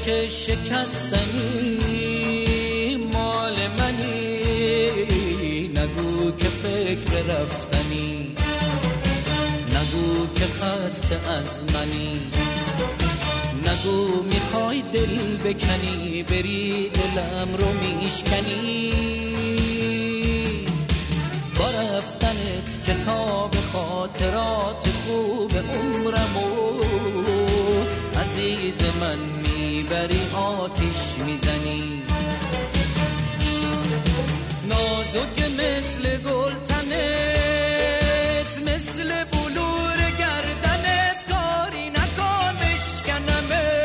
عروسک شکستنی مال منی، نگو که فکر رفتنی، نگو که خسته از منی، نگو میخوای دل بکنی بری دلم رو میشکنی. با رفتنت کتاب خاطرات خوب عمرمو عزیز من میبری آتیش میزنی. نازک مثل گلتنت، مثل بلور گردنت، کاری نکن بشکنمت.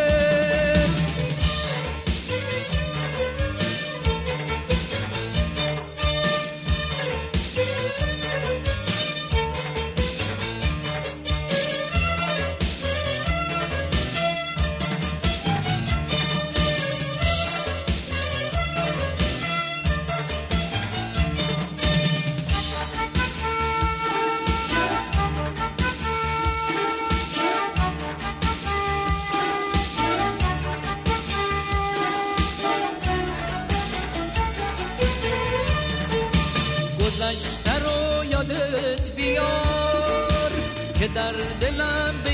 گذشته رو یادت بیار که در دلم به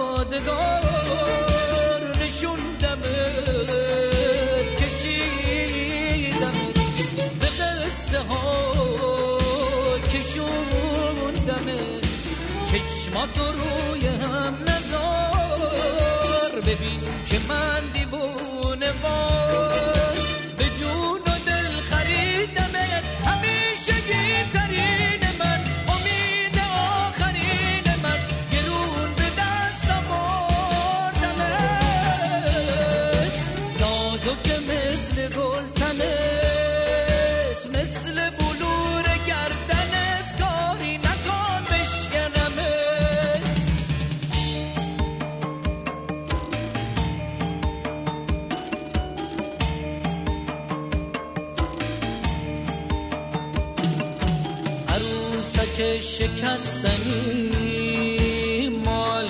یادگار نشوندمت، کشیدمت به قصه ها کشوندمت. چشمات روی هم نذار، ببین که من دیوونه وار به جون و دل خریدمت. ترین من، امید آخرین من، گرون به دست آوردمت. نازک مثل گلتنت، مثل بلور گردنت، کاری نکن بشکنمت. عروسک شکستنی مال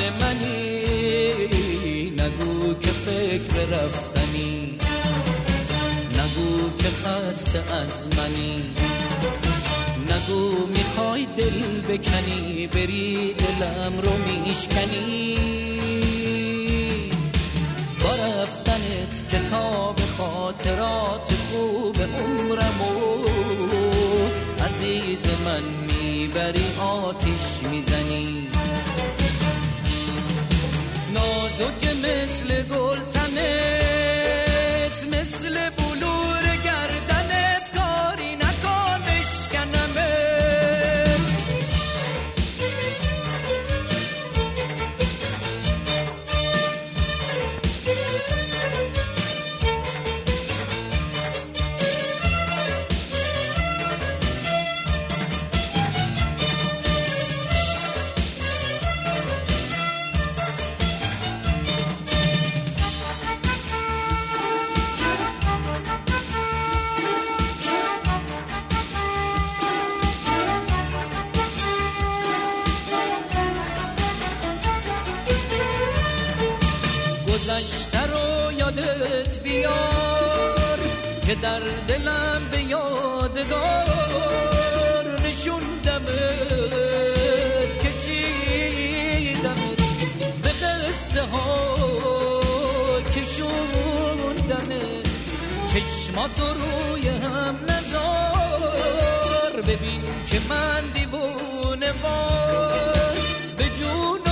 منی، نگو که فکر رفتنی، نگو که خسته از منی، نگو میخوای دل بکنی بری دلم رو میشکنی. با رفتنت کتاب خاطرات خوب عمرمو عزیز من میبری آتیش میزنی. نازک مثل گلتنت، مثل بلور گردنت، کاری نکن بشکنمت. گذشته رو یادت بیار که در دلم به یادگار نشوندمت، کشیدمت به قصه ها کشوندمت. چشمات روی هم نذار، ببین که من دیوونه وار به جون